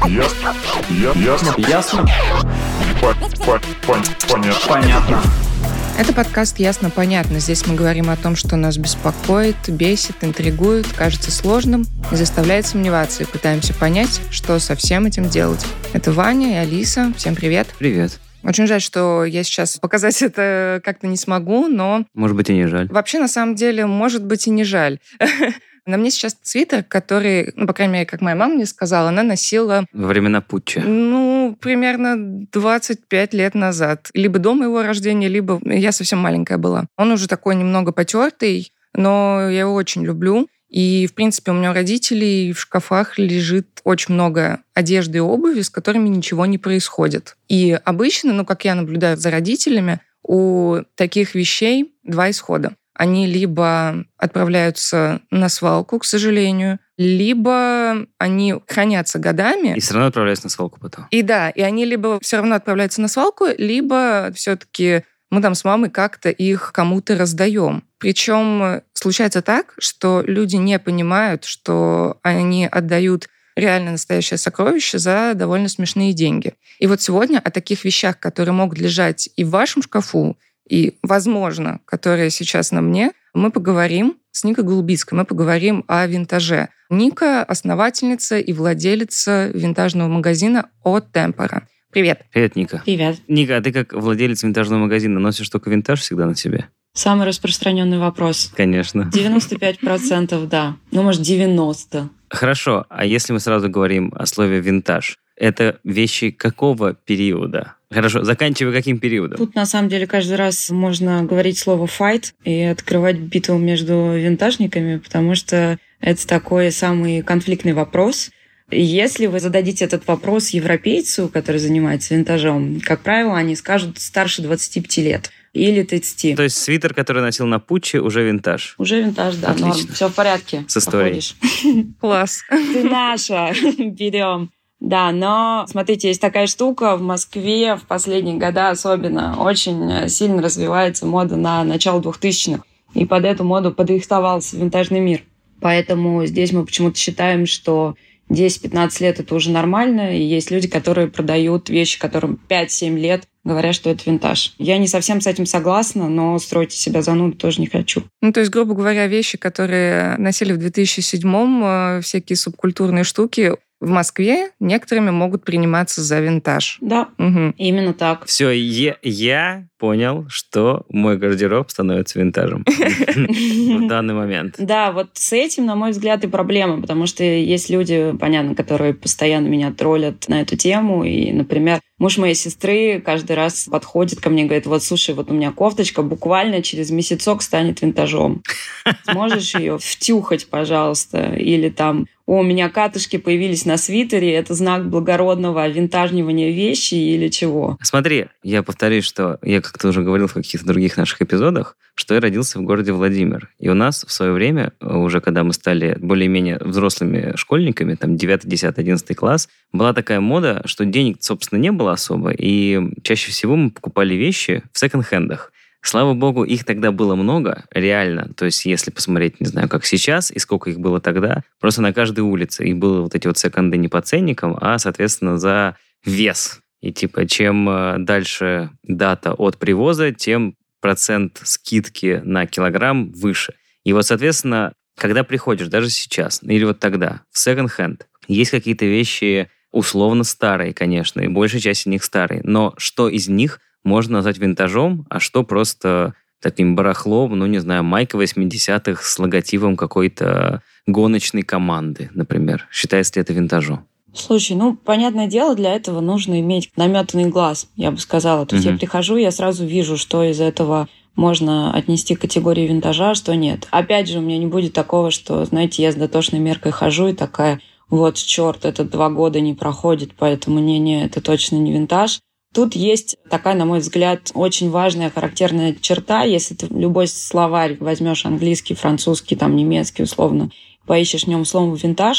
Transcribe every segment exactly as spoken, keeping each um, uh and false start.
Ясно. Ясно. Ясно. Понятно. Понятно. Это подкаст «Ясно-понятно». Здесь мы говорим о том, что нас беспокоит, бесит, интригует, кажется сложным и заставляет сомневаться, и пытаемся понять, что со всем этим делать. Это Ваня и Алиса. Всем привет. Привет. Очень жаль, что я сейчас показать это как-то не смогу, но... Может быть, и не жаль. Вообще, на самом деле, может быть, и не жаль. На мне сейчас свитер, который, ну, по крайней мере, как моя мама мне сказала, она носила... Во времена путча. Ну, примерно двадцать пять лет назад. Либо до моего рождения, либо я совсем маленькая была. Он уже такой немного потертый, но я его очень люблю. И, в принципе, у меня у родителей в шкафах лежит очень много одежды и обуви, с которыми ничего не происходит. И обычно, ну, как я наблюдаю за родителями, у таких вещей два исхода. Они либо отправляются на свалку, к сожалению, либо они хранятся годами. И все равно отправляются на свалку потом. И да, и они либо все равно отправляются на свалку, либо все-таки мы там с мамой как-то их кому-то раздаем. Причем случается так, что люди не понимают, что они отдают реально настоящее сокровище за довольно смешные деньги. И вот сегодня о таких вещах, которые могут лежать и в вашем шкафу, и, возможно, которые сейчас на мне, мы поговорим с Никой Голубицкой, мы поговорим о винтаже. Ника — основательница и владелица винтажного магазина «О Темпора». Привет. Привет, Ника. Привет. Ника, а ты как владелец винтажного магазина носишь только винтаж всегда на себе? Самый распространенный вопрос. Конечно. девяносто пять процентов, да. Ну, может, девяносто процентов. Хорошо, а если мы сразу говорим о слове «винтаж», это вещи какого периода? Хорошо, заканчивая каким периодом? Тут, на самом деле, каждый раз можно говорить слово «файт» и открывать битву между винтажниками, потому что это такой самый конфликтный вопрос. Если вы зададите этот вопрос европейцу, который занимается винтажом, как правило, они скажут старше двадцати пяти лет или тридцати. То есть свитер, который носил на путче, уже винтаж? Уже винтаж, да. Отлично. Норм. Все в порядке. С историей. Класс. Ты наша. Берем. Да, но, смотрите, есть такая штука в Москве в последние годы особенно. Очень сильно развивается мода на начало двухтысячных. И под эту моду подрихтовался винтажный мир. Поэтому здесь мы почему-то считаем, что десять-пятнадцать лет это уже нормально. И есть люди, которые продают вещи, которым пять-семь лет, говоря, что это винтаж. Я не совсем с этим согласна, но строить из себя зануду тоже не хочу. Ну, то есть, грубо говоря, вещи, которые носили в две тысячи седьмом, всякие субкультурные штуки, в Москве некоторыми могут приниматься за винтаж. Да, угу. Именно так. Все, я, я понял, что мой гардероб становится винтажем в данный момент. Да, вот с этим, на мой взгляд, и проблема, потому что есть люди, понятно, которые постоянно меня троллят на эту тему. И, например, муж моей сестры каждый раз подходит ко мне и говорит: вот, слушай, вот у меня кофточка буквально через месяцок станет винтажом. Сможешь ее втюхать, пожалуйста? Или там: о, у меня катышки появились на свитере, это знак благородного винтажнивания вещи или чего? Смотри, я повторюсь, что я как-то уже говорил в каких-то других наших эпизодах, что я родился в городе Владимир. И у нас в свое время, уже когда мы стали более-менее взрослыми школьниками, там девятый, десятый, одиннадцатый класс, была такая мода, что денег, собственно, не было особо, и чаще всего мы покупали вещи в секонд-хендах. Слава богу, их тогда было много, реально. То есть, если посмотреть, не знаю, как сейчас и сколько их было тогда, просто на каждой улице. И было вот эти вот секонды не по ценникам, а, соответственно, за вес. И типа, чем дальше дата от привоза, тем процент скидки на килограмм выше. И вот, соответственно, когда приходишь, даже сейчас, или вот тогда, в секонд-хенд, есть какие-то вещи условно старые, конечно, и большая часть из них старые. Но что из них можно назвать винтажом, а что просто таким барахлом, ну, не знаю, майка восьмидесятых с логотипом какой-то гоночной команды, например. Считается ли это винтажом? Слушай, ну, понятное дело, для этого нужно иметь наметанный глаз, я бы сказала. То есть Угу. я прихожу, я сразу вижу, что из этого можно отнести к категории винтажа, а что нет. Опять же, у меня не будет такого, что, знаете, я с дотошной меркой хожу и такая: вот, черт, это два года не проходит, поэтому не-не, это точно не винтаж. Тут есть такая, на мой взгляд, очень важная характерная черта. Если ты любой словарь возьмешь, английский, французский, там, немецкий, условно, поищешь в нем слово «винтаж»,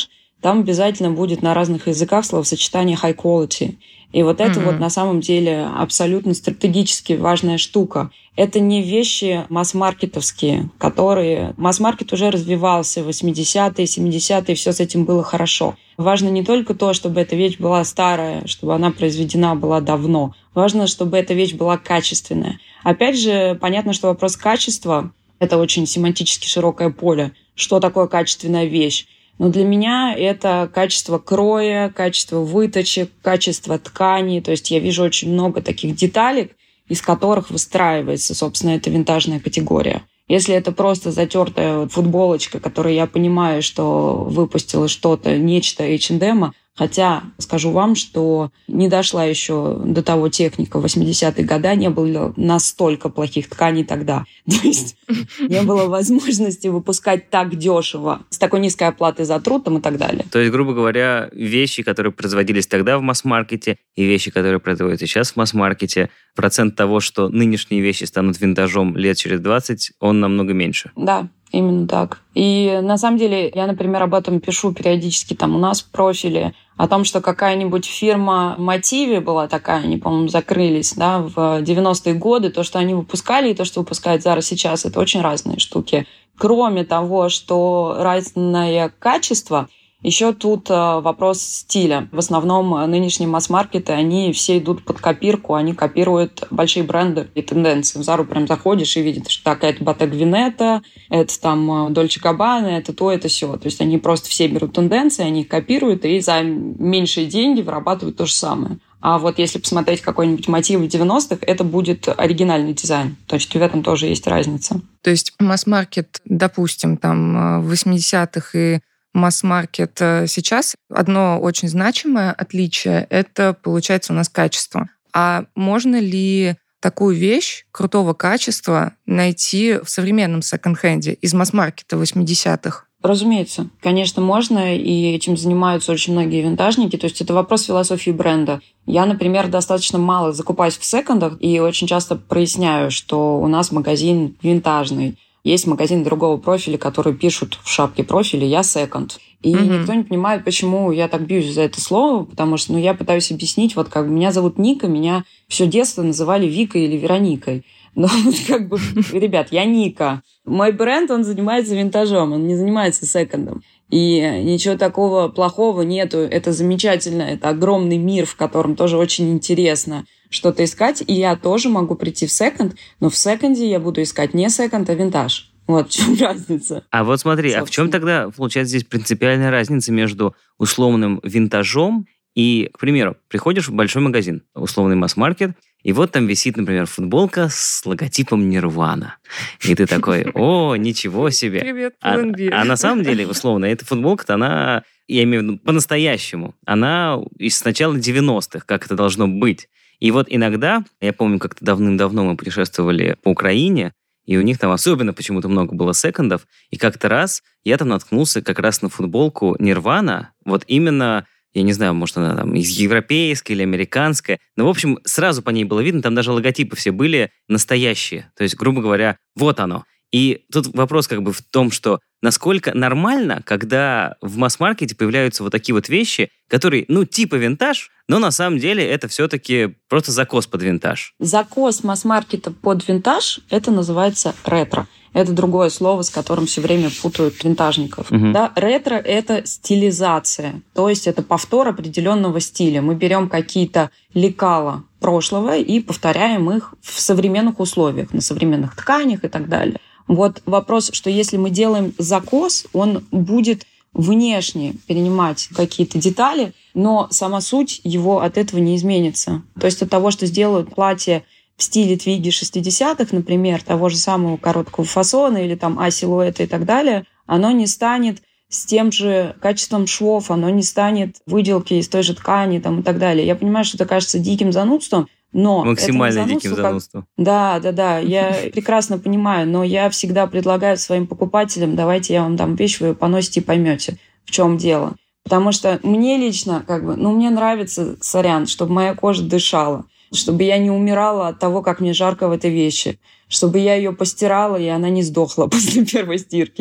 там обязательно будет на разных языках словосочетание high quality. И вот это mm-hmm. вот на самом деле абсолютно стратегически важная штука. Это не вещи масс-маркетовские, которые... Масс-маркет уже развивался в восьмидесятые, семидесятые, все с этим было хорошо. Важно не только то, чтобы эта вещь была старая, чтобы она произведена была давно. Важно, чтобы эта вещь была качественная. Опять же, понятно, что вопрос качества — это очень семантически широкое поле. Что такое качественная вещь? Но для меня это качество кроя, качество выточек, качество ткани. То есть я вижу очень много таких деталек, из которых выстраивается, собственно, эта винтажная категория. Если это просто затертая футболочка, которую я понимаю, что выпустила что-то, нечто эйч энд эм, хотя скажу вам, что не дошла еще до того техника. В восьмидесятые годы не было настолько плохих тканей тогда. То есть не было возможности выпускать так дешево, с такой низкой оплатой за труд там, и так далее. То есть, грубо говоря, вещи, которые производились тогда в масс-маркете, и вещи, которые производятся сейчас в масс-маркете, процент того, что нынешние вещи станут винтажом лет через двадцать, он намного меньше. Да. Именно так. И на самом деле я, например, об этом пишу периодически там у нас в профиле, о том, что какая-нибудь фирма Motivi была такая, они, по-моему, закрылись, да, в девяностые годы. То, что они выпускали, и то, что выпускают Zara сейчас, это очень разные штуки. Кроме того, что разное качество, еще тут вопрос стиля. В основном нынешние масс-маркеты, они все идут под копирку, они копируют большие бренды и тенденции. В Зару прям заходишь и видишь, что так, это Bottega Veneta, это там Dolce Gabbana, это то, это сё. То есть они просто все берут тенденции, они их копируют и за меньшие деньги вырабатывают то же самое. А вот если посмотреть какой-нибудь мотив в девяностых, это будет оригинальный дизайн. То есть в этом тоже есть разница. То есть масс-маркет, допустим, там в восьмидесятых и масс-маркет сейчас, одно очень значимое отличие — это, получается, у нас качество. А можно ли такую вещь крутого качества найти в современном секонд-хенде из масс-маркета восьмидесятых? Разумеется, конечно, можно, и этим занимаются очень многие винтажники. То есть это вопрос философии бренда. Я, например, достаточно мало закупаюсь в секондах и очень часто проясняю, что у нас магазин винтажный. Есть магазины другого профиля, которые пишут в шапке профиля «я секонд». И mm-hmm. никто не понимает, почему я так бьюсь за это слово, потому что ну, я пытаюсь объяснить, вот как бы меня зовут Ника, меня все детство называли Викой или Вероникой. Но как бы, ребят, я Ника. Мой бренд, он занимается винтажом, он не занимается секондом. И ничего такого плохого нету. Это замечательно, это огромный мир, в котором тоже очень интересно что-то искать. И я тоже могу прийти в секонд, но в секонде я буду искать не секонд, а винтаж. Вот в чем разница. А вот смотри, собственно. А в чем тогда, получается, здесь принципиальная разница между условным винтажом и, к примеру, приходишь в большой магазин, условный масс-маркет, и вот там висит, например, футболка с логотипом Нирвана. И ты такой, о, ничего себе. Привет, а, а на самом деле, условно, эта футболка-то, она, я имею в виду, по-настоящему, она из начала девяностых, как это должно быть. И вот иногда, я помню, как-то давным-давно мы путешествовали по Украине, и у них там особенно почему-то много было секондов, и как-то раз я там наткнулся как раз на футболку Нирвана, вот именно... Я не знаю, может, она там из европейской или американская. Но, в общем, сразу по ней было видно, там даже логотипы все были настоящие. То есть, грубо говоря, вот оно. И тут вопрос как бы в том, что насколько нормально, когда в масс-маркете появляются вот такие вот вещи, которые, ну, типа винтаж, но на самом деле это все-таки просто закос под винтаж. Закос масс-маркета под винтаж – это называется ретро. Это другое слово, с которым все время путают винтажников. Uh-huh. Да, ретро – это стилизация, то есть это повтор определенного стиля. Мы берем какие-то лекала прошлого и повторяем их в современных условиях, на современных тканях и так далее. Вот вопрос, что если мы делаем закос, он будет внешне перенимать какие-то детали, но сама суть его от этого не изменится. То есть от того, что сделают платье в стиле твиги шестидесятых, например, того же самого короткого фасона или там А-силуэта и так далее, оно не станет с тем же качеством швов, оно не станет выделки из той же ткани там, и так далее. Я понимаю, что это кажется диким занудством, но... Максимально это диким занудством. Как... Да, да, да, я прекрасно понимаю, но я всегда предлагаю своим покупателям, давайте я вам дам вещь, вы ее поносите и поймете, в чем дело. Потому что мне лично, как бы, ну, мне нравится, сорян, чтобы моя кожа дышала, чтобы я не умирала от того, как мне жарко в этой вещи, чтобы я ее постирала, и она не сдохла после первой стирки.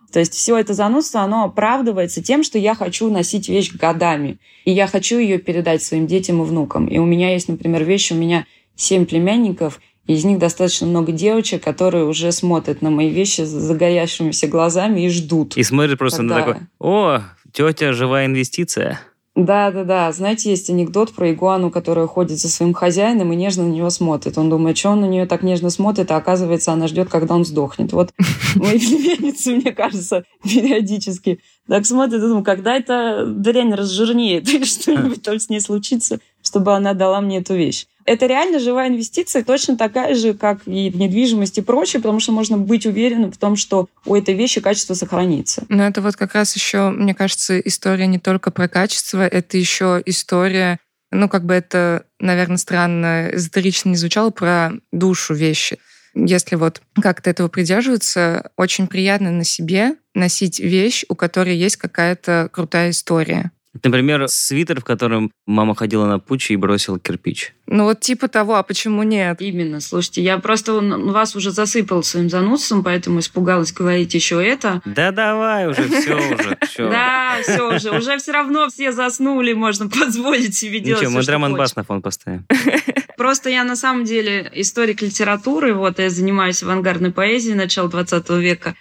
То есть все это занудство, оно оправдывается тем, что я хочу носить вещь годами. И я хочу ее передать своим детям и внукам. И у меня есть, например, вещи, у меня семь племянников, и из них достаточно много девочек, которые уже смотрят на мои вещи с загорящимися глазами и ждут. И смотрят просто когда... на такой: о, тетя, живая инвестиция. Да-да-да. Знаете, есть анекдот про игуану, которая ходит за своим хозяином и нежно на него смотрит. Он думает, что он на нее так нежно смотрит, а оказывается, она ждет, когда он сдохнет. Вот мои племянницы, мне кажется, периодически так смотрят и думают, когда эта дрянь разжирнеет или что-нибудь там с ней случится, чтобы она дала мне эту вещь. Это реально живая инвестиция, точно такая же, как и в недвижимости и прочее, потому что можно быть уверенным в том, что у этой вещи качество сохранится. Но это вот как раз еще, мне кажется, история не только про качество, это еще история, ну, как бы это, наверное, странно, эзотерично не звучало, про душу вещи. Если вот как-то этого придерживаться, очень приятно на себе носить вещь, у которой есть какая-то крутая история. Например, свитер, в котором мама ходила на путче и бросила кирпич. Ну вот типа того, а почему нет? Именно, слушайте, я просто вас уже засыпала своим занудством, поэтому испугалась говорить еще это. Да давай уже, все уже. Все. Да, все уже. Уже все равно все заснули, можно позволить себе делать Ничего, мы все, драм н что бас хочешь. на фон поставим. Просто я на самом деле историк литературы, вот я занимаюсь авангардной поэзией начала двадцатого века.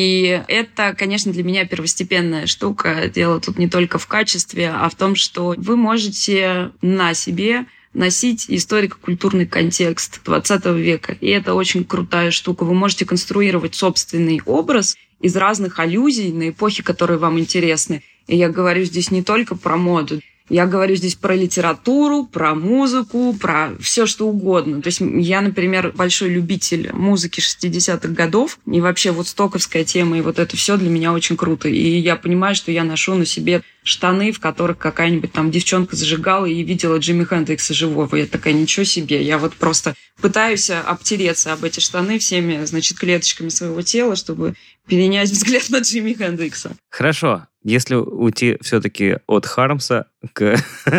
И это, конечно, для меня первостепенная штука. Дело тут не только в качестве, а в том, что вы можете на себе носить историко-культурный контекст двадцатого века. И это очень крутая штука. Вы можете конструировать собственный образ из разных аллюзий на эпохи, которые вам интересны. И я говорю здесь не только про моду. Я говорю здесь про литературу, про музыку, про все что угодно. То есть я, например, большой любитель музыки шестидесятых годов, и вообще вот стоковская тема, и вот это все для меня очень круто. И я понимаю, что я ношу на себе штаны, в которых какая-нибудь там девчонка зажигала и видела Джимми Хендрикса живого. Я такая, ничего себе. Я вот просто пытаюсь обтереться об эти штаны всеми, значит, клеточками своего тела, чтобы перенять взгляд на Джимми Хендрикса. Хорошо. Если уйти все-таки от Хармса к,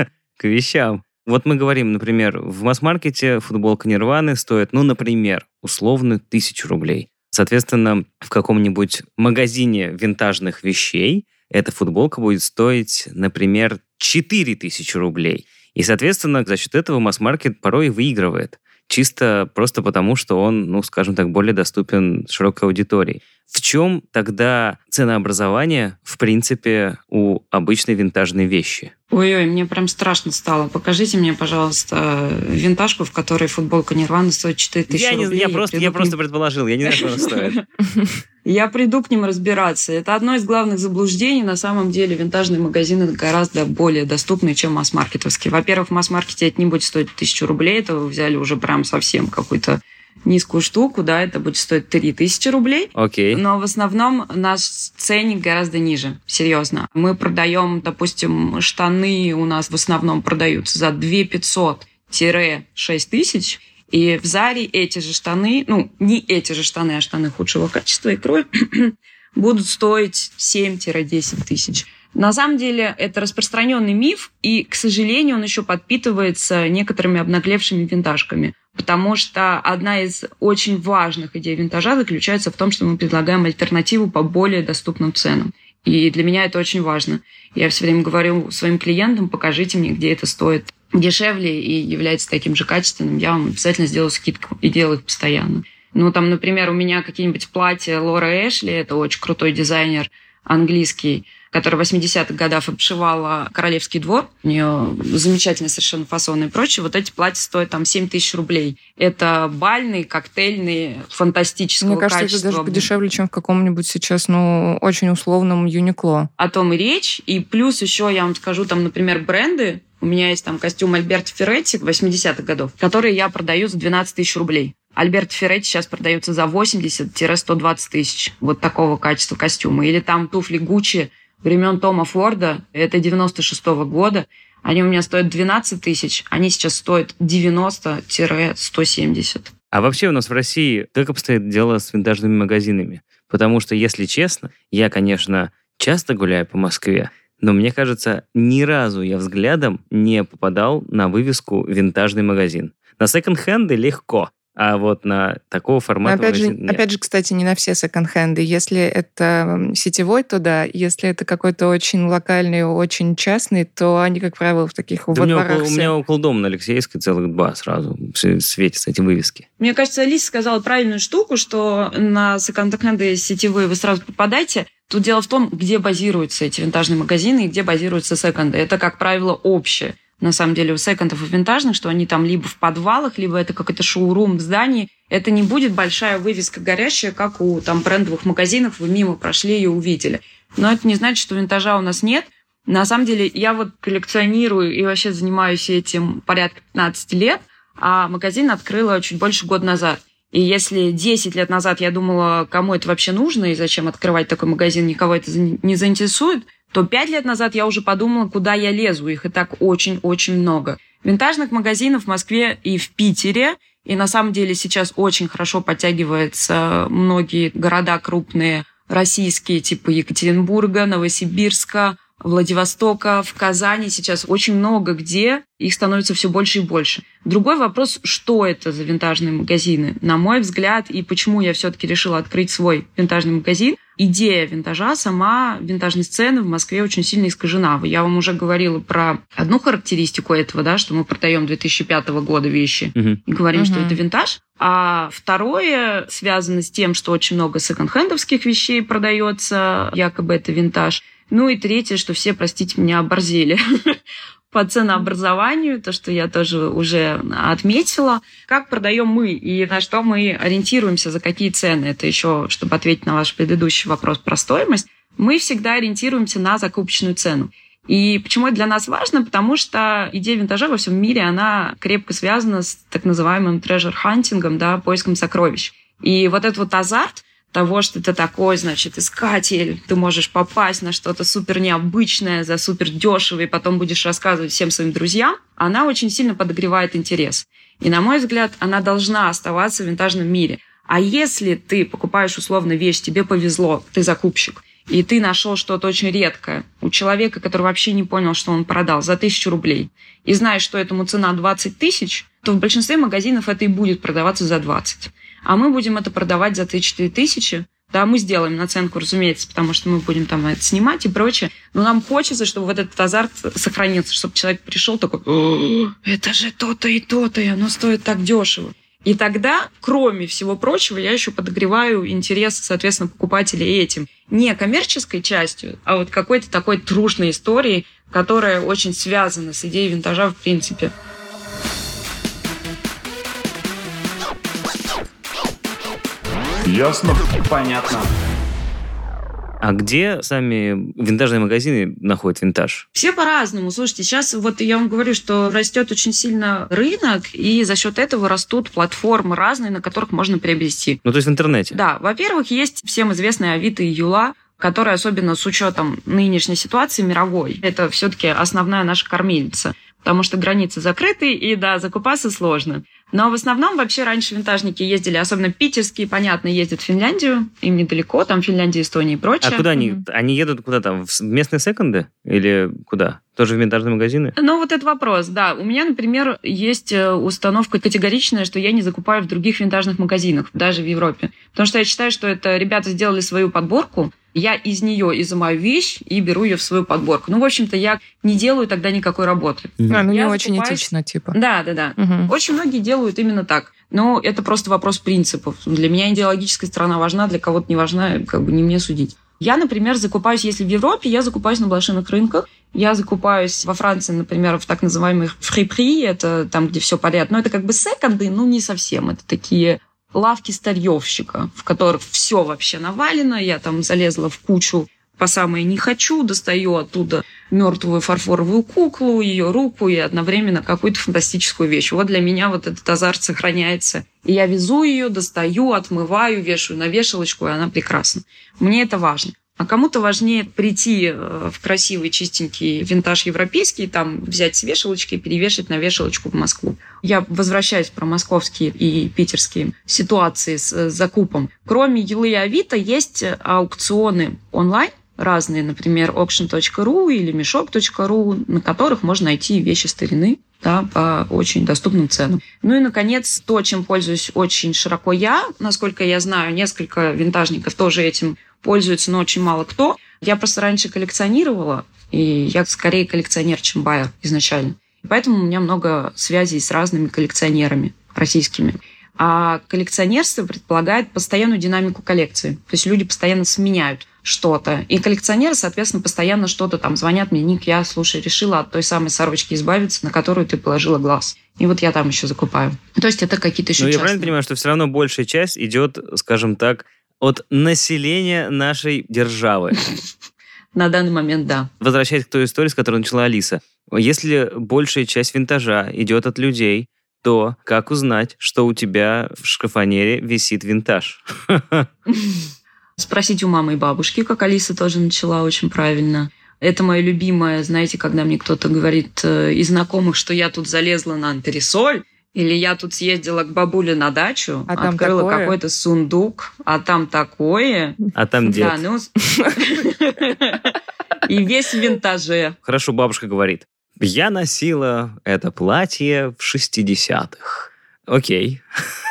к вещам. Вот мы говорим, например, в масс-маркете футболка Нирваны стоит, ну, например, условно тысячу рублей. Соответственно, в каком-нибудь магазине винтажных вещей эта футболка будет стоить, например, четыре тысячи рублей. И, соответственно, за счет этого масс-маркет порой выигрывает. Чисто просто потому, что он, ну, скажем так, более доступен широкой аудитории. В чем тогда ценообразование, в принципе, у обычной винтажной вещи? Ой-ой, мне прям страшно стало. Покажите мне, пожалуйста, винтажку, в которой футболка Нирваны стоит четыре тысячи я рублей. Не, я, просто, я просто предположил, я не знаю, что она стоит. Я приду к ним разбираться. Это одно из главных заблуждений. На самом деле винтажные магазины гораздо более доступны, чем масс-маркетовские. Во-первых, в масс-маркете это не будет стоить тысячу рублей. Это вы взяли уже прям совсем какую-то низкую штуку, да, это будет стоить три тысячи рублей. Окей. Но в основном наш ценник гораздо ниже, серьезно. Мы продаем, допустим, штаны у нас в основном продаются за две тысячи пятьсот - шесть тысяч. И в Заре эти же штаны, ну, не эти же штаны, а штаны худшего качества и кроя, будут стоить семь - десять тысяч. На самом деле это распространенный миф, и, к сожалению, он еще подпитывается некоторыми обнаглевшими винтажками. Потому что одна из очень важных идей винтажа заключается в том, что мы предлагаем альтернативу по более доступным ценам. И для меня это очень важно. Я все время говорю своим клиентам, покажите мне, где это стоит дешевле и является таким же качественным, я вам обязательно сделаю скидку и делаю их постоянно. Ну, там, например, у меня какие-нибудь платья Лора Эшли, это очень крутой дизайнер английский, который в восьмидесятых годах обшивала Королевский двор. У нее замечательные совершенно фасоны и прочее. Вот эти платья стоят там семь тысяч рублей. Это бальные, коктейльные, фантастического Мне кажется, качества. это даже подешевле, чем в каком-нибудь сейчас, ну, очень условном Юникло. О том и речь. И плюс еще я вам скажу, там, например, бренды. У меня есть там костюм Альберто Ферретти восьмидесятых годов, который я продаю за двенадцать тысяч рублей. Альберто Ферретти сейчас продается за восемьдесят - сто двадцать тысяч. Вот такого качества костюма. Или там туфли Гуччи времен Тома Форда, это девяносто шестого года. Они у меня стоят двенадцать тысяч, они сейчас стоят девяносто - сто семьдесят. А вообще у нас в России как обстоит дело с винтажными магазинами? Потому что, если честно, я, конечно, часто гуляю по Москве, но мне кажется, ни разу я взглядом не попадал на вывеску «винтажный магазин». На секонд-хенды легко. А вот на такого формата... Опять же, нет. опять же, кстати, не на все секонд-хенды. Если это сетевой, то да. Если это какой-то очень локальный, очень частный, то они, как правило, в таких Да во у, меня дворах около, все. у меня около дома на Алексеевской целых два сразу светятся эти вывески. Мне кажется, Алиса сказала правильную штуку, что на секонд-хенды сетевые вы сразу попадаете. Тут дело в том, где базируются эти винтажные магазины и где базируются секонды. Это, как правило, общее. На самом деле у секондов и винтажных, что они там либо в подвалах, либо это какой-то шоурум в здании. Это не будет большая вывеска горящая, как у там брендовых магазинов. Вы мимо прошли и увидели. Но это не значит, что винтажа у нас нет. На самом деле я вот коллекционирую и вообще занимаюсь этим порядка пятнадцать лет, а магазин открыла чуть больше года назад. И если десять лет назад я думала, кому это вообще нужно и зачем открывать такой магазин, никого это не заинтересует, то пять лет назад я уже подумала, куда я лезу. Их и так очень-очень много. Винтажных магазинов в Москве и в Питере. И на самом деле сейчас очень хорошо подтягиваются многие города крупные, российские, типа Екатеринбурга, Новосибирска, Владивостока, в Казани. Сейчас очень много где. Их становится все больше и больше. Другой вопрос, что это за винтажные магазины? На мой взгляд, и почему я все-таки решила открыть свой винтажный магазин, идея винтажа, сама винтажной сцены в Москве очень сильно искажена. Я вам уже говорила про одну характеристику этого, да, что мы продаем две тысячи пятого года вещи Угу. и говорим, Мгм. что это винтаж. А второе связано с тем, что очень много секонд-хендовских вещей продается, якобы это винтаж. Ну и третье, что все, простите меня, оборзели по ценообразованию, то, что я тоже уже отметила. Как продаем мы и на что мы ориентируемся, за какие цены? Это еще, чтобы ответить на ваш предыдущий вопрос про стоимость. Мы всегда ориентируемся на закупочную цену. И почему это для нас важно? Потому что идея винтажа во всем мире, она крепко связана с так называемым treasure-хантингом, да, поиском сокровищ. И вот этот вот азарт того, что ты такой, значит, искатель, ты можешь попасть на что-то супер необычное за супер дешево, и потом будешь рассказывать всем своим друзьям, она очень сильно подогревает интерес. И, на мой взгляд, она должна оставаться в винтажном мире. А если ты покупаешь условно вещь, тебе повезло, ты закупщик, и ты нашел что-то очень редкое у человека, который вообще не понял, что он продал, за тысячу рублей, и знаешь, что этому цена двадцать тысяч, то в большинстве магазинов это и будет продаваться за двадцать. А мы будем это продавать за три-четыре тысячи. Да, мы сделаем наценку, разумеется, потому что мы будем там это снимать и прочее. Но нам хочется, чтобы вот этот азарт сохранился, чтобы человек пришел такой: «О, это же то-то и то-то, и оно стоит так дешево». И тогда, кроме всего прочего, я еще подогреваю интерес, соответственно, покупателей этим. Не коммерческой частью, а вот какой-то такой трушной историей, которая очень связана с идеей винтажа в принципе. Ясно? Понятно. А где сами винтажные магазины находят винтаж? Все по-разному. Слушайте, сейчас вот я вам говорю, что растет очень сильно рынок, и за счет этого растут платформы разные, на которых можно приобрести. Ну, то есть в интернете? Да, во-первых, есть всем известные Авито и Юла, которые, особенно с учетом нынешней ситуации мировой, это все-таки основная наша кормилица, потому что границы закрыты, и да, закупаться сложно. Но в основном вообще раньше винтажники ездили, особенно питерские, понятно, ездят в Финляндию, им недалеко, там Финляндия, Эстония и прочее. А куда они? Мгм. Они едут куда там? В местные секонды? Или куда? Тоже в винтажные магазины? Ну, вот этот вопрос, да. У меня, например, есть установка категоричная, что я не закупаю в других винтажных магазинах, даже в Европе. Потому что я считаю, что это ребята сделали свою подборку, я из нее изымаю вещь и беру ее в свою подборку. Ну, в общем-то, я не делаю тогда никакой работы. Мгм. А, ну Я не очень закупаюсь- этично, типа. Да, да, да. Мгм. Очень многие делают именно так. Но это просто вопрос принципов. Для меня идеологическая сторона важна, для кого-то не важна, как бы не мне судить. Я, например, закупаюсь, если в Европе, я закупаюсь на блошиных рынках. Я закупаюсь во Франции, например, в так называемых фрипри, это там, где все порядок. Но это как бы секонды, ну не совсем. Это такие лавки старьевщика, в которых все вообще навалено. Я там залезла в кучу по самое не хочу, достаю оттуда мертвую фарфоровую куклу, ее руку и одновременно какую-то фантастическую вещь. Вот для меня вот этот азарт сохраняется. И я везу ее, достаю, отмываю, вешаю на вешалочку, и она прекрасна. Мне это важно. А кому-то важнее прийти в красивый, чистенький винтаж европейский, там взять с вешалочки и перевешать на вешалочку в Москву. Я возвращаюсь про московские и питерские ситуации с закупом. Кроме Юлы и Авито есть аукционы онлайн, разные, например, auction точка ру или мешок точка ру, на которых можно найти вещи старины да, по очень доступным ценам. Ну и, наконец, то, чем пользуюсь очень широко я, насколько я знаю, несколько винтажников тоже этим пользуются, но очень мало кто. Я просто раньше коллекционировала, и я скорее коллекционер, чем байер изначально. И поэтому у меня много связей с разными коллекционерами российскими. А коллекционерство предполагает постоянную динамику коллекции. То есть люди постоянно сменяют что-то. И коллекционеры, соответственно, постоянно что-то там звонят мне: Ник, я, слушай, решила от той самой сорочки избавиться, на которую ты положила глаз. И вот я там еще закупаю. То есть это какие-то еще Ну, я частные. правильно понимаю, что все равно большая часть идет, скажем так, от населения нашей державы. На данный момент, да. Возвращаясь к той истории, с которой начала Алиса. Если большая часть винтажа идет от людей, то как узнать, что у тебя в шкафонере висит винтаж? Спросить у мамы и бабушки, как Алиса тоже начала очень правильно. Это мое любимое, знаете, когда мне кто-то говорит из знакомых, что я тут залезла на антресоль, или я тут съездила к бабуле на дачу, а открыла какой-то сундук, а там такое. А там дед. Да, ну... И весь в винтаже. Хорошо, бабушка говорит: я носила это платье в шестидесятых. Окей.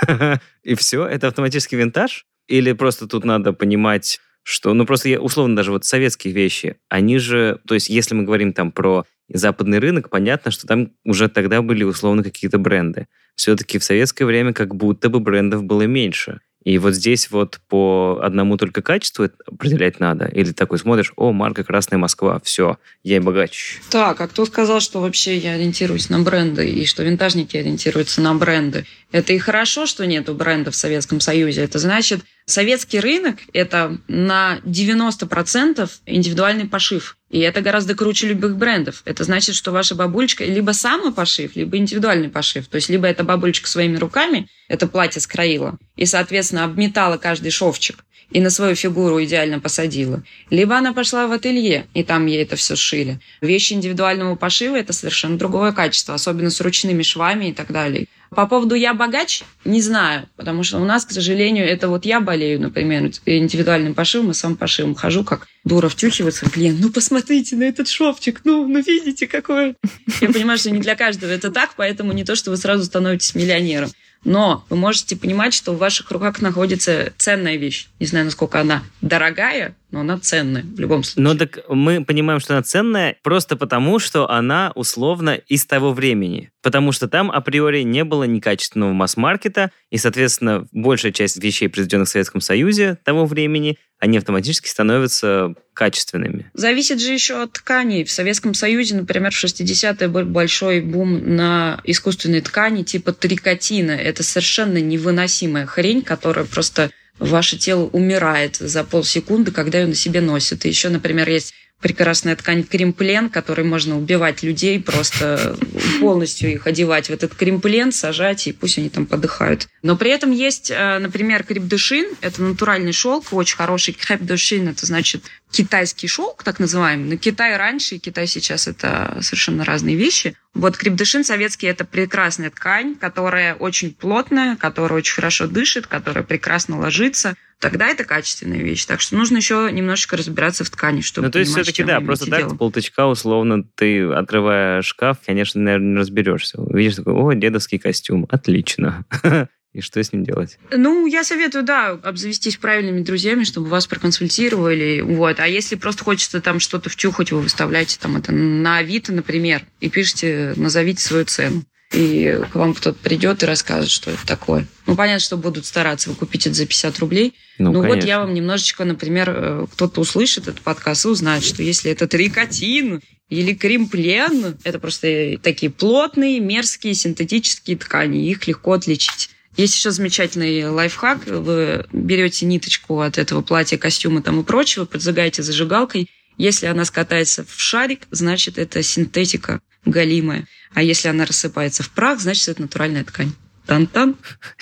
И все? Это автоматически винтаж? Или просто тут надо понимать, что... Ну, просто я, условно, даже вот советские вещи, они же... То есть, если мы говорим там про западный рынок, понятно, что там уже тогда были, условно, какие-то бренды. Все-таки в советское время как будто бы брендов было меньше. И вот здесь вот по одному только качеству определять надо? Или такой смотришь: о, марка «Красная Москва», все, я и богач. Так, а кто сказал, что вообще я ориентируюсь на бренды, и что винтажники ориентируются на бренды? Это и хорошо, что нету брендов в Советском Союзе. Это значит, советский рынок – это на девяносто процентов индивидуальный пошив. И это гораздо круче любых брендов. Это значит, что ваша бабулечка либо самопошив, либо индивидуальный пошив. То есть либо эта бабулечка своими руками это платье скроила и, соответственно, обметала каждый шовчик и на свою фигуру идеально посадила. Либо она пошла в ателье, и там ей это все шили. Вещи индивидуального пошива – это совершенно другое качество, особенно с ручными швами и так далее. По поводу «я богач» не знаю, потому что у нас, к сожалению, это вот я болею, например, индивидуальным пошивом и сам пошивом. Хожу как дура втюхиваться, блин, ну посмотрите на этот шовчик, ну, ну видите, какой. Я понимаю, что не для каждого это так, поэтому не то, что вы сразу становитесь миллионером. Но вы можете понимать, что в ваших руках находится ценная вещь. Не знаю, насколько она дорогая, но она ценная в любом случае. Ну так мы понимаем, что она ценная просто потому, что она условно из того времени. Потому что там априори не было некачественного масс-маркета, и, соответственно, большая часть вещей, произведенных в Советском Союзе того времени, они автоматически становятся качественными. Зависит же еще от тканей. В Советском Союзе, например, в шестидесятые был большой бум на искусственные ткани типа трикотина. Это совершенно невыносимая хрень, которая просто ваше тело умирает за полсекунды, когда ее на себе носят. И еще, например, есть прекрасная ткань кремплен, которой можно убивать людей, просто полностью их одевать в этот кремплен, сажать, и пусть они там подыхают. Но при этом есть, например, креп-де-шин, это натуральный шелк, очень хороший. Креп-де-шин, это значит китайский шелк, так называемый. Но Китай раньше и Китай сейчас — это совершенно разные вещи. Вот креп-де-шин советский — это прекрасная ткань, которая очень плотная, которая очень хорошо дышит, которая прекрасно ложится. Тогда это качественная вещь. Так что нужно еще немножечко разбираться в ткани, чтобы ну, то есть понимать, все-таки, да, просто так, дело. с полтычка, условно, ты, открывая шкаф, конечно, наверное, не разберешься. Увидишь такой: о, дедовский костюм, отлично. И что с ним делать? Ну, я советую, да, обзавестись правильными друзьями, чтобы вас проконсультировали. Вот. А если просто хочется там что-то втюхать, вы выставляете там это на Авито, например, и пишите, назовите свою цену. И к вам кто-то придет и расскажет, что это такое. Ну, понятно, что будут стараться, вы купите это за пятьдесят рублей. Ну, ну конечно. Вот я вам немножечко, например, кто-то услышит этот подкаст и узнает, что если это трикотин или кремплен, это просто такие плотные, мерзкие, синтетические ткани, их легко отличить. Есть еще замечательный лайфхак. Вы берете ниточку от этого платья, костюма там и прочего, поджигаете зажигалкой. Если она скатается в шарик, значит, это синтетика галимая. А если она рассыпается в прах, значит, это натуральная ткань. Тан-тан.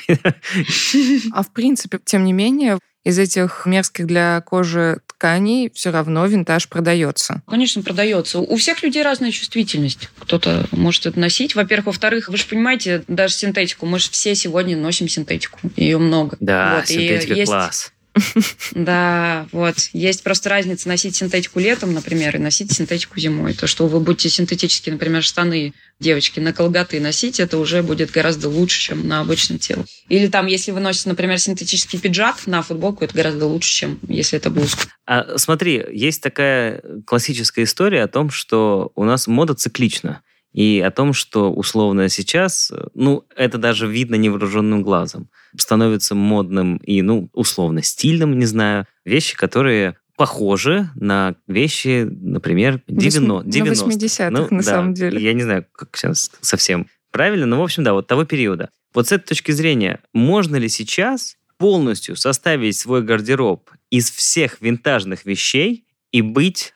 А в принципе, тем не менее, из этих мерзких для кожи тканей все равно винтаж продается. Конечно, продается. У всех людей разная чувствительность. Кто-то может это носить. Во-первых. Во-вторых, вы же понимаете, даже синтетику. Мы же все сегодня носим синтетику. Ее много. Да, вот. синтетика есть... класс. Да, вот. Есть просто разница носить синтетику летом, например, и носить синтетику зимой. То, что вы будете синтетические, например, штаны, девочки, на колготы носить, это уже будет гораздо лучше, чем на обычное тело. Или там, если вы носите, например, синтетический пиджак на футболку, это гораздо лучше, чем если это блузка. А, смотри, есть такая классическая история о том, что у нас мода циклична. И о том, что условно сейчас, ну, это даже видно невооруженным глазом, становится модным и, ну, условно стильным, не знаю, вещи, которые похожи на вещи, например, девяностых. На восьмидесятых, ну, на да, самом деле. Я не знаю, как сейчас совсем правильно, но, в общем, да, вот того периода. Вот с этой точки зрения, можно ли сейчас полностью составить свой гардероб из всех винтажных вещей и быть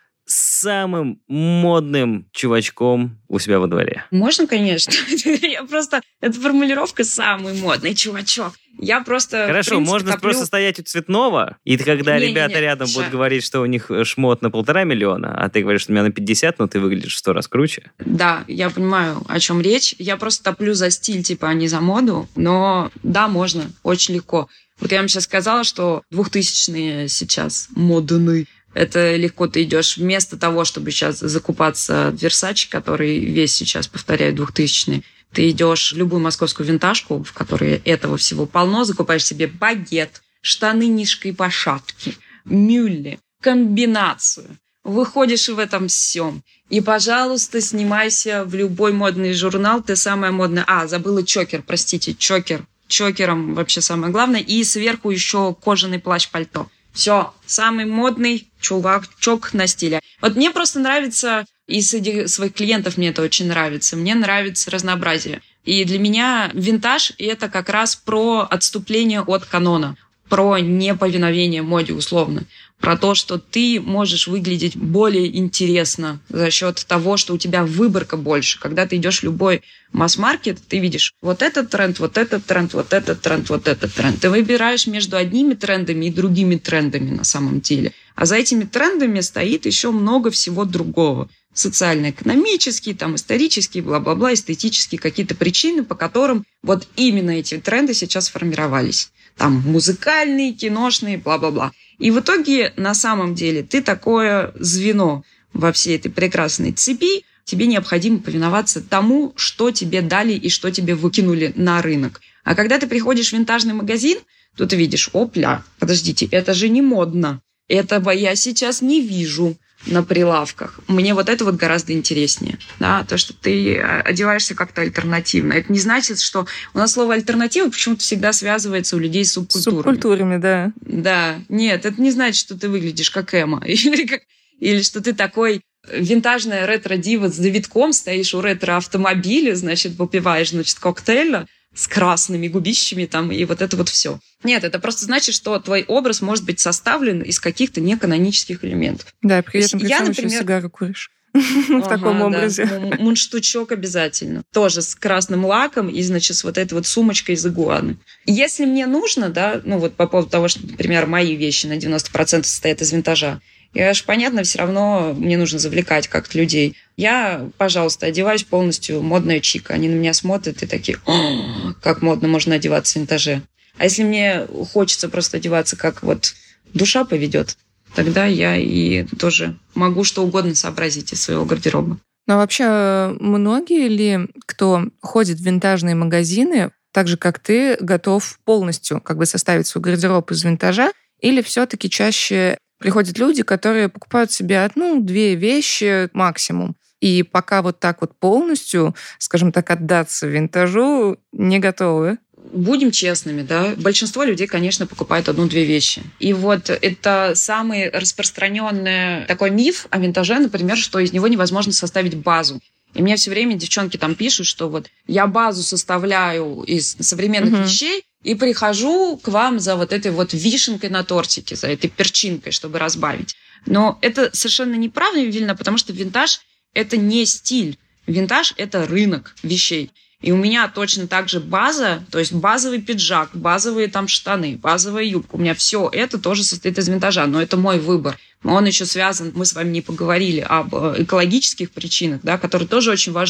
самым модным чувачком у себя во дворе? Можно, конечно. Я просто... Это формулировка «самый модный чувачок». Я просто, Хорошо, принципе, можно коплю... просто стоять у цветного, и когда не, ребята не, не, рядом Ша... будут говорить, что у них шмот на полтора миллиона, а ты говоришь, что у меня на пятьдесят, но ты выглядишь в сто раз круче. Да, я понимаю, о чем речь. Я просто топлю за стиль, типа, а не за моду. Но да, можно, очень легко. Вот я вам сейчас сказала, что двухтысячные сейчас модны. Это легко ты идешь вместо того, чтобы сейчас закупаться в Versace, который весь сейчас повторяет двухтысячные. Ты идешь в любую московскую винтажку, в которой этого всего полно, закупаешь себе багет, штаны низкой посадки, мюлли, комбинацию. Выходишь в этом всем. И, пожалуйста, снимайся в любой модный журнал. Ты самая модная. А, забыла чокер, простите, чокер. Чокером вообще самое главное. И сверху еще кожаный плащ-пальто. Все, самый модный чувачок на стиле. Вот мне просто нравится, и среди своих клиентов мне это очень нравится, мне нравится разнообразие. И для меня винтаж – это как раз про отступление от канона, про неповиновение моде условно, про то, что ты можешь выглядеть более интересно за счет того, что у тебя выборка больше. Когда ты идешь в любой масс-маркет, ты видишь вот этот тренд, вот этот тренд, вот этот тренд, вот этот тренд. Ты выбираешь между одними трендами и другими трендами на самом деле. А за этими трендами стоит еще много всего другого. Социально-экономические, там, исторические, бла-бла-бла, эстетические какие-то причины, по которым вот именно эти тренды сейчас формировались. Там музыкальные, киношные, бла-бла-бла. И в итоге, на самом деле, ты такое звено во всей этой прекрасной цепи, тебе необходимо повиноваться тому, что тебе дали и что тебе выкинули на рынок. А когда ты приходишь в винтажный магазин, то ты видишь, опля, подождите, это же не модно. Этого я сейчас не вижу на прилавках. Мне вот это вот гораздо интереснее. Да? То, что ты одеваешься как-то альтернативно. Это не значит, что... У нас слово «альтернатива» почему-то всегда связывается у людей с субкультурами. С субкультурами, да. Да. Нет, это не значит, что ты выглядишь как эмо. Или, как... Или что ты такой винтажная ретро-дива с завитком, стоишь у ретро-автомобиля, значит, выпиваешь, значит, коктейля с красными губищами там, и вот это вот все. Нет, это просто значит, что твой образ может быть составлен из каких-то неканонических элементов. Да, при этом при я, всем например... еще сигару куришь. В таком образе. Мундштучок обязательно. Тоже с красным лаком и, значит, с вот этой вот сумочкой из игуаны. Если мне нужно, да, ну вот по поводу того, что, например, мои вещи на девяносто процентов состоят из винтажа, я же, понятно, все равно мне нужно завлекать как-то людей. Я, пожалуйста, одеваюсь полностью модная чика. Они на меня смотрят и такие, о, как модно можно одеваться в винтаже. А если мне хочется просто одеваться, как вот душа поведет, тогда я и тоже могу что угодно сообразить из своего гардероба. Но вообще, многие ли, кто ходит в винтажные магазины, так же, как ты, готов полностью как бы составить свой гардероб из винтажа, или все-таки чаще приходят люди, которые покупают себе одну-две вещи максимум, и пока вот так вот полностью, скажем так, отдаться винтажу, не готовы? Будем честными, да, большинство людей, конечно, покупают одну-две вещи. И вот это самый распространенный такой миф о винтаже, например, что из него невозможно составить базу. И мне все время девчонки там пишут, что вот я базу составляю из современных uh-huh. вещей и прихожу к вам за вот этой вот вишенкой на тортике, за этой перчинкой, чтобы разбавить. Но это совершенно неправильно, потому что винтаж – это не стиль. Винтаж – это рынок вещей. И у меня точно так же база, то есть базовый пиджак, базовые там штаны, базовая юбка. У меня все это тоже состоит из винтажа, но это мой выбор. Он еще связан, мы с вами не поговорили об экологических причинах, да, которые тоже очень важны.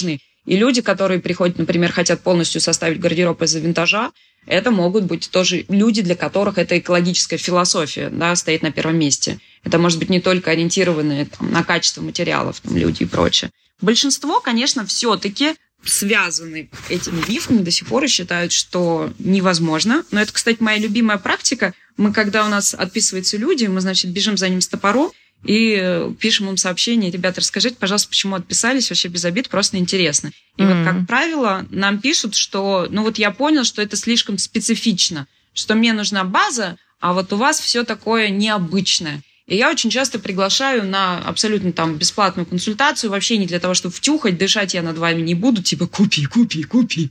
И люди, которые приходят, например, хотят полностью составить гардероб из винтажа, это могут быть тоже люди, для которых это экологическая философия, да, стоит на первом месте. Это может быть не только ориентированные там, на качество материалов там, люди и прочее. Большинство, конечно, все-таки связаны этими мифами до сих пор и считают, что невозможно. Но это, кстати, моя любимая практика. Мы, когда у нас отписываются люди, мы, значит, бежим за ним с топором и пишем им сообщение: ребята, расскажите, пожалуйста, почему отписались, вообще без обид, просто интересно. И mm-hmm. вот, как правило, нам пишут, что, ну вот я понял, что это слишком специфично, что мне нужна база, а вот у вас все такое необычное. И я очень часто приглашаю на абсолютно там бесплатную консультацию, вообще не для того, чтобы втюхать, дышать я над вами не буду, типа купи, купи, купи.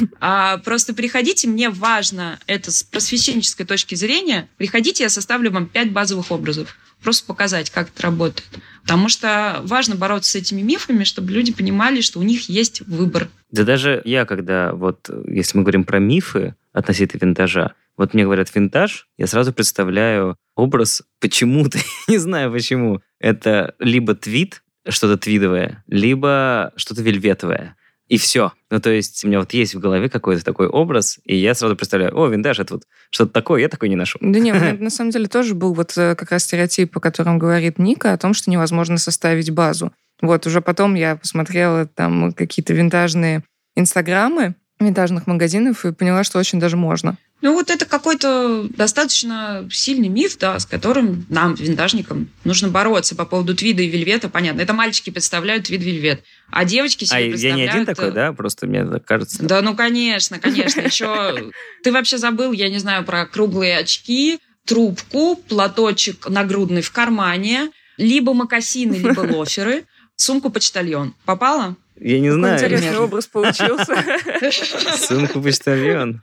А просто приходите, мне важно это с просвещенческой точки зрения. Приходите, я составлю вам пять базовых образов. Просто показать, как это работает. Потому что важно бороться с этими мифами, чтобы люди понимали, что у них есть выбор. Да даже я, когда вот, если мы говорим про мифы относительно винтажа, вот мне говорят винтаж, я сразу представляю образ почему-то, не знаю почему, это либо твид, что-то твидовое, либо что-то вельветовое. И все. Ну, то есть у меня вот есть в голове какой-то такой образ, и я сразу представляю: о, винтаж, это вот что-то такое, я такой не ношу. Да нет, у меня на самом деле тоже был вот как раз стереотип, о котором говорит Ника, о том, что невозможно составить базу. Вот уже потом я посмотрела там какие-то винтажные инстаграмы винтажных магазинов и поняла, что очень даже можно. Ну, вот это какой-то достаточно сильный миф, да, с которым нам, винтажникам, нужно бороться по поводу твида и вельвета. Понятно, это мальчики представляют твид-вельвет, а девочки себе а представляют... А я не один такой, да? Просто мне так кажется. Да, ну, конечно, конечно. Еще ты вообще забыл, я не знаю, про круглые очки, трубку, платочек нагрудный в кармане, либо мокасины, либо лоферы, сумку-почтальон. Попала? Я не Какой знаю. интересный образ получился. Сумку-почтальон.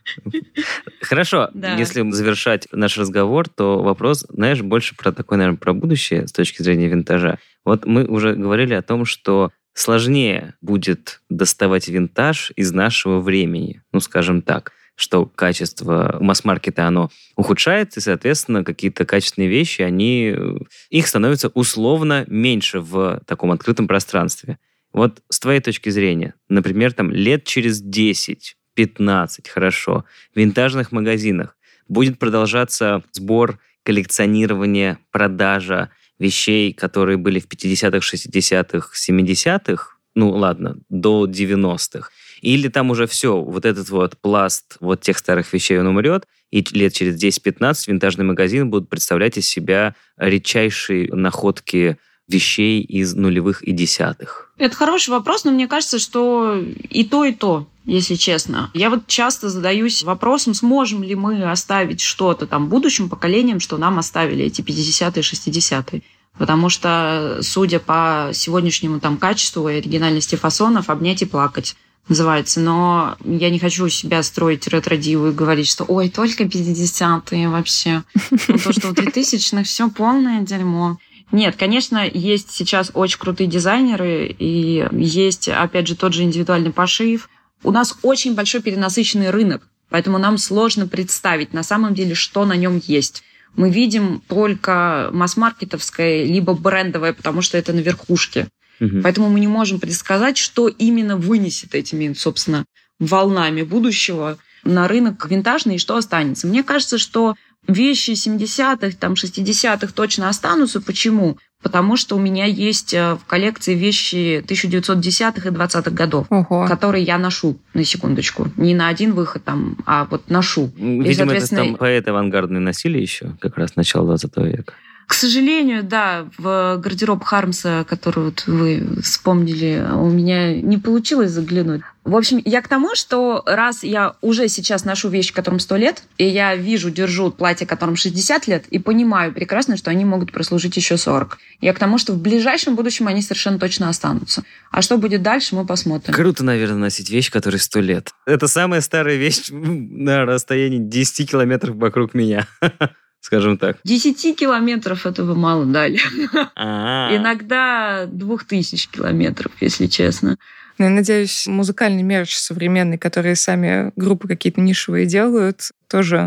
Хорошо, Да. если завершать наш разговор, то вопрос, знаешь, больше про такое, наверное, про будущее с точки зрения винтажа. Вот мы уже говорили о том, что сложнее будет доставать винтаж из нашего времени, ну, скажем так, что качество масс-маркета, оно ухудшается, и, соответственно, какие-то качественные вещи, они, их становится условно меньше в таком открытом пространстве. Вот с твоей точки зрения, например, там лет через десять-пятнадцать, хорошо, в винтажных магазинах будет продолжаться сбор, коллекционирование, продажа вещей, которые были в пятидесятых, шестидесятых, семидесятых, ну ладно, до девяностых. Или там уже все, вот этот вот пласт вот тех старых вещей, он умрет, и лет через десять-пятнадцать винтажный магазин будут представлять из себя редчайшие находки вещей из нулевых и десятых? Это хороший вопрос, но мне кажется, что и то, и то, если честно. Я вот часто задаюсь вопросом, сможем ли мы оставить что-то там будущим поколениям, что нам оставили эти пятидесятые, шестидесятые. Потому что, судя по сегодняшнему там качеству и оригинальности фасонов, обнять и плакать называется. Но я не хочу себя строить ретро-диву и говорить, что ой, только пятидесятые вообще. Потому что в двухтысячных все полное дерьмо. Нет, конечно, есть сейчас очень крутые дизайнеры, и есть, опять же, тот же индивидуальный пошив. У нас очень большой перенасыщенный рынок, поэтому нам сложно представить на самом деле, что на нем есть. Мы видим только масс-маркетовское, либо брендовое, потому что это на верхушке. Угу. Поэтому мы не можем предсказать, что именно вынесет этими, собственно, волнами будущего на рынок винтажный и что останется. Мне кажется, что вещи семидесятых, там, шестидесятых точно останутся. Почему? Потому что у меня есть в коллекции вещи тысяча девятьсот десятых и двадцатых годов, Ого. которые я ношу, на секундочку. Не на один выход, там, а вот ношу. Видимо, и, соответственно... это там поэты авангардные носили еще, как раз начало двадцатого века. К сожалению, да, в гардероб Хармса, который вот вы вспомнили, у меня не получилось заглянуть. В общем, я к тому, что раз я уже сейчас ношу вещи, которым сто лет, и я вижу, держу платье, которым шестьдесят лет, и понимаю прекрасно, что они могут прослужить еще сорок. Я к тому, что в ближайшем будущем они совершенно точно останутся. А что будет дальше, мы посмотрим. Круто, наверное, носить вещь, которой сто лет. Это самая старая вещь на расстоянии десять километров вокруг меня. Скажем так. Десяти километров этого мало дали. А-а-а. Иногда двух тысяч километров, если честно. Я надеюсь, музыкальный мерч современный, которые сами группы какие-то нишевые делают, тоже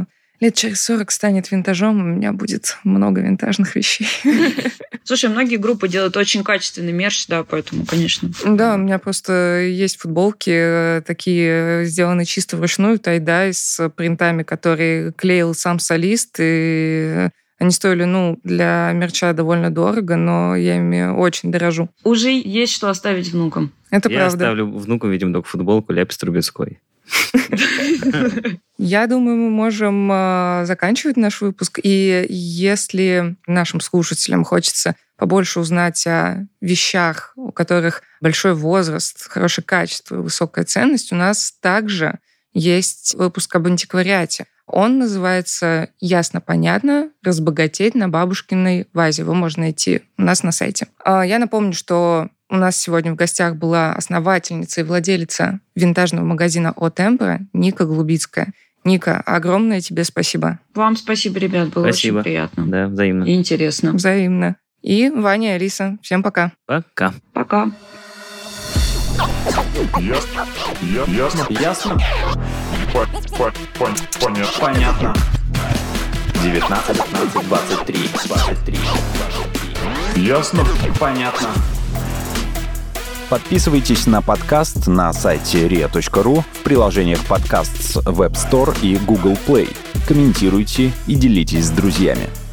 Лет через сорок станет винтажом, у меня будет много винтажных вещей. Слушай, многие группы делают очень качественный мерч, да, поэтому, конечно. Да, у меня просто есть футболки такие, сделаны чисто вручную, тай-дай, с принтами, которые клеил сам солист, и они стоили, ну, для мерча довольно дорого, но я ими очень дорожу. Уже есть что оставить внукам. Это я правда. Я оставлю внукам, видимо, только футболку Ляпис Трубецкой. Я думаю, мы можем э, заканчивать наш выпуск. И если нашим слушателям хочется побольше узнать о вещах, у которых большой возраст, хорошее качество, высокая ценность, у нас также есть выпуск об антиквариате. Он называется «Ясно-понятно. Разбогатеть на бабушкиной вазе». Его можно найти у нас на сайте. Я напомню, что у нас сегодня в гостях была основательница и владелица винтажного магазина «О Темпора» Ника Голубицкая. Ника, огромное тебе спасибо. Вам спасибо, ребят, было спасибо. Очень приятно. Да, взаимно. И интересно. Взаимно. И Ваня и Алиса. Всем пока. Пока. Пока. Ясно. Я, ясно. Ясно? По, по, по, понятно. Понятно. девятнадцать, пятнадцать, двадцать три, двадцать три. Ясно. Понятно. Подписывайтесь на подкаст на сайте риа точка ру, в приложениях подкаст с Web Store и Google Play. Комментируйте и делитесь с друзьями.